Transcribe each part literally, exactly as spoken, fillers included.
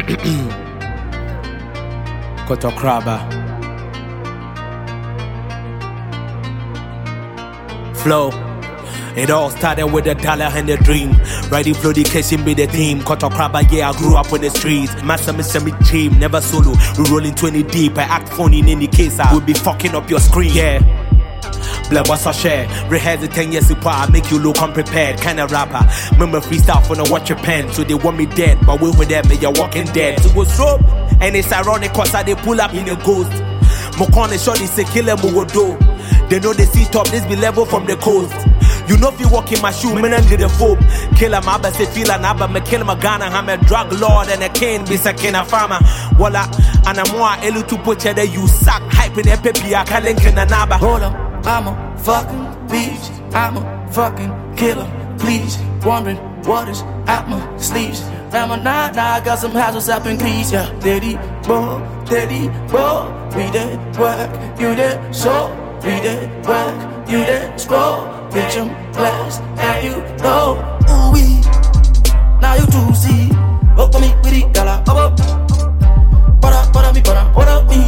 Kotokraba. Flow. It all started with a dollar and a dream. Riding flow, the casing be the theme. Kotokraba, yeah, I grew up on the streets. Master, Mister Me team, never solo. We rolling twenty deep. I act funny in any case. I will be fucking up your screen, yeah. Blah, what's a share? Rehearse it ten years ago, I make you look unprepared. Kind of rapper. Remember freestyle for no watch your pen. So they want me dead, but we with them, you're walking dead. So what's up? And it's ironic cause I they pull up in a ghost. Mokone shorty say kill them who do. They know they see top, this be level from the coast. You know if you walk in my shoe, man under the foam. Kill him, I say feel an abba, me kill him a Ghana, I'm a drug lord and a cane, be sakin a farmer. Walla, and I'm more elu to put you there, you suck, hype in a peppy, I can't link in a naba. Hold up, I'm a fucking beast, I'm a fucking killer, please. Wondering what is at my sleeves. Now my nah, nah, I got some houses up in Greece, yeah. Daddy, bro, daddy, bro, we did work, you did so, we did work, you did scroll. Bitch, I'm blessed, and you know. Ooh, we, now you do see. Up for me with it, dollar, up up. What up, what up, me, what up, what up, me?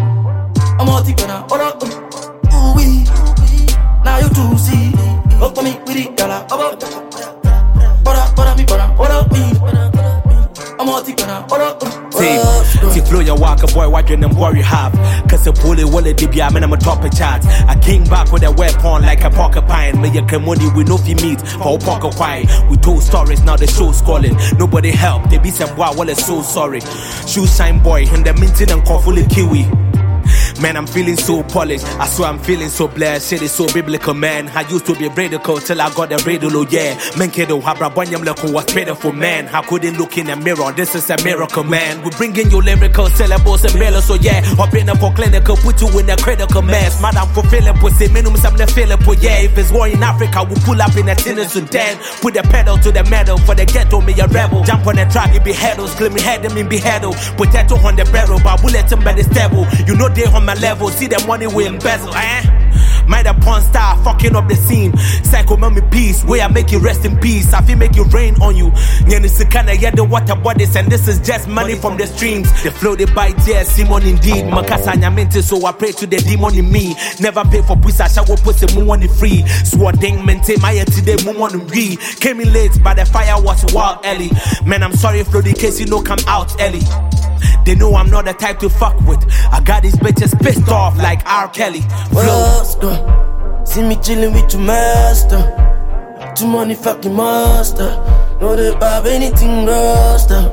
I'm all deep, what up, ooh, we, now you do see. Up for me with it, dollar, up up. What up, what up, me, what up, what up, me? I'm all deep, what up, team. See flow your walker boy, watching them worry have. Cause the bully will it be I mean I'm a top of charts. I came back with a weapon like a porcupine. May you come money we no fi meet for pocket quiet. We told stories, now the show's calling. Nobody help, they be some wow, well it's so sorry. Shoe shine boy, and the minting and coffee kiwi. Man, I'm feeling so polished. I swear I'm feeling so blessed. Shit is so biblical, man. I used to be radical till I got the radio, yeah. Man, kiddo, habra banyam leko was pitiful, man. I couldn't look in a mirror. This is a miracle, man. We bring in your lyrical syllables and mellow, so yeah. Up in for clinical, put you in a critical mass. Madam fulfilling pussy, minimum some the Philippo, yeah. If it's war in Africa, we'll pull up in a tin and Sudan. Put the pedal to the metal for the ghetto, me a rebel. Jump on the track, it be headles. Claim me head them in beheadal. Potato on the barrel, but bullet them by the stable. You know they on my level, see the money we embezzle, eh? Mind a porn star, fucking up the scene. Psycho mommy peace, where I make you rest in peace. I feel make it rain on you. Nyanisukana, yeah, the water bodies, and this is just money from the streams. The flow they bite, yeah, Simon indeed. Makasa nyamente, so I pray to the demon in me. Never pay for pussy, I shall pussy, money free. Sword ding, maintain my head today, money re. Came in late, but the fire was wild early. Man, I'm sorry, flow the case, you know, come out early. They know I'm not the type to fuck with. I got these bitches pissed off like R. Kelly. Flow. See me chillin' with your master. Too money fucking master. No they have anything roster.